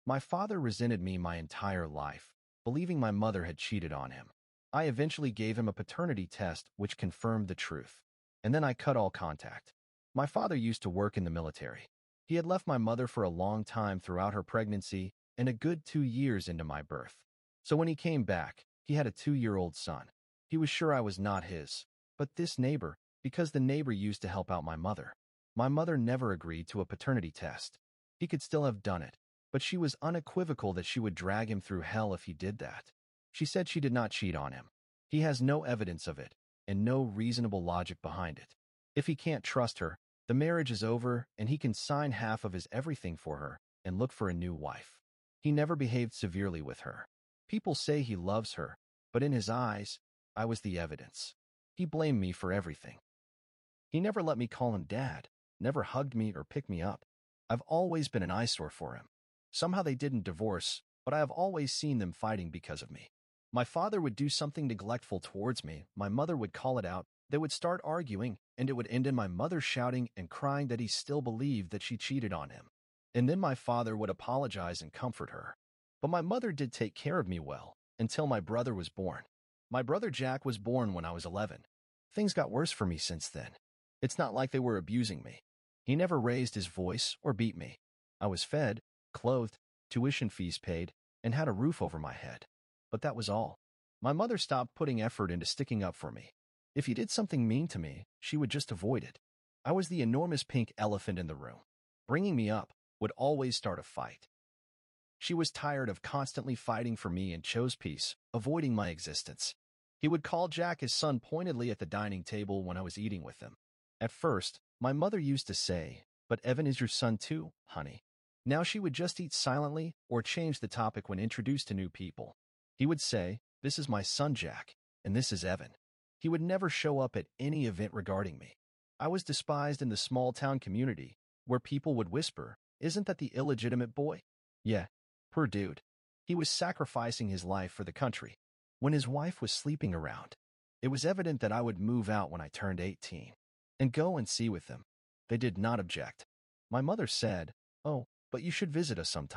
My father resented me my entire life, believing my mother had cheated on him. I eventually gave him a paternity test which confirmed the truth, and then I cut all contact. My father used to work in the military. He had left my mother for a long time throughout her pregnancy and a good 2 years into my birth. So when he came back, he had a 2-year-old son. He was sure I was not his, but this neighbor, because the neighbor used to help out my mother. My mother never agreed to a paternity test. He could still have done it, but she was unequivocal that she would drag him through hell if he did that. She said she did not cheat on him. He has no evidence of it, and no reasonable logic behind it. If he can't trust her, the marriage is over and he can sign half of his everything for her and look for a new wife. He never behaved severely with her. People say he loves her, but in his eyes, I was the evidence. He blamed me for everything. He never let me call him dad, never hugged me or picked me up. I've always been an eyesore for him. Somehow they didn't divorce, but I have always seen them fighting because of me. My father would do something neglectful towards me, my mother would call it out, they would start arguing, and it would end in my mother shouting and crying that he still believed that she cheated on him. And then my father would apologize and comfort her. But my mother did take care of me well, until my brother was born. My brother Jack was born when I was 11. Things got worse for me since then. It's not like they were abusing me. He never raised his voice or beat me. I was fed, clothed, tuition fees paid, and had a roof over my head. But that was all. My mother stopped putting effort into sticking up for me. If he did something mean to me, she would just avoid it. I was the enormous pink elephant in the room. Bringing me up would always start a fight. She was tired of constantly fighting for me and chose peace, avoiding my existence. He would call Jack his son pointedly at the dining table when I was eating with him. At first, my mother used to say, "But Evan is your son too, honey." Now she would just eat silently or change the topic when introduced to new people. He would say, "This is my son Jack, and this is Evan." He would never show up at any event regarding me. I was despised in the small-town community, where people would whisper, "Isn't that the illegitimate boy?" Yeah, poor dude. He was sacrificing his life for the country. When his wife was sleeping around, it was evident that I would move out when I turned 18 and go and see with them. They did not object. My mother said, "Oh, but you should visit us sometime."